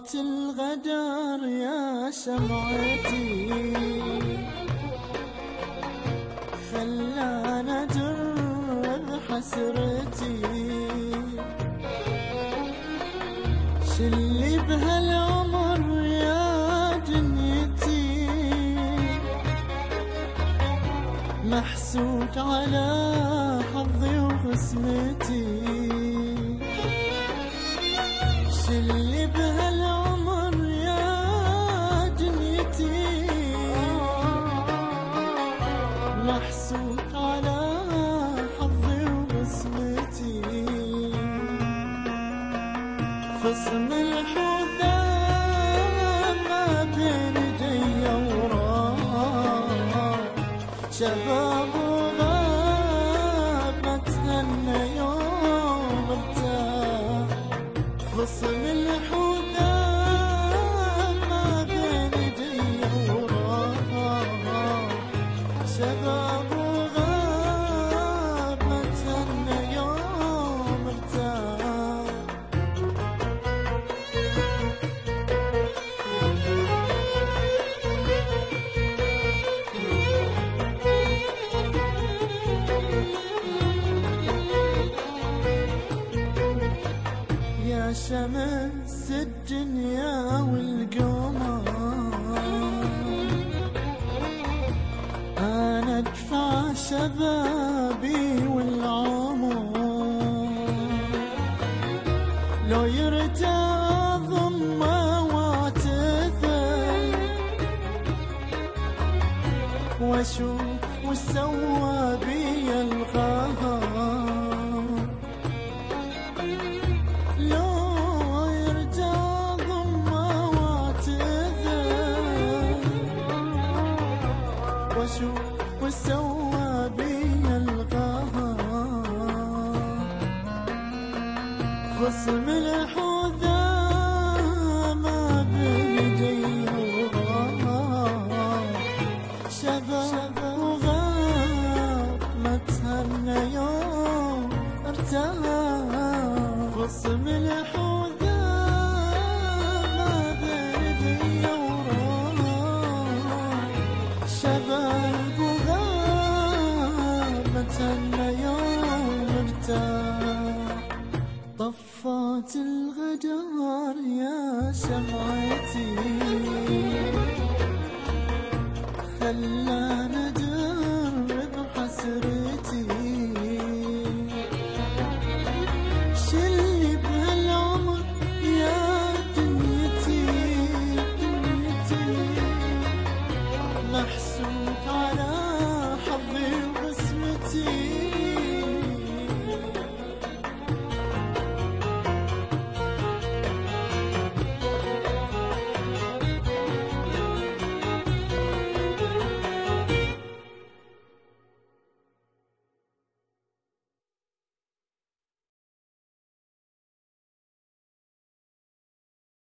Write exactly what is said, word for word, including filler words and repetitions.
صوت الغدر يا شمعتي خلانا أدر بحسرتي، شلي بهالعمر يا دنيتي محسود على حظي وقسمتي، شلي بهالعمر يا دنيتي محسود على حظي وقسمتي، خصم الحذاء ما بين يدي وراه، شباب وغاب ما تهنى يوم ارتاح، خصم الحذاء ما بين يدي وراه، شباب وغاب ما تهنى يوم ارتاح. يا شمس الدنيا والقمر أنا أدفع شبابي والعمر، لو يرجع ضمه واعتذر واشوف وش سوى بي القهر، لو يرجع ضمه واعتذر واشوف وش سوى بي القهر، خصم الحب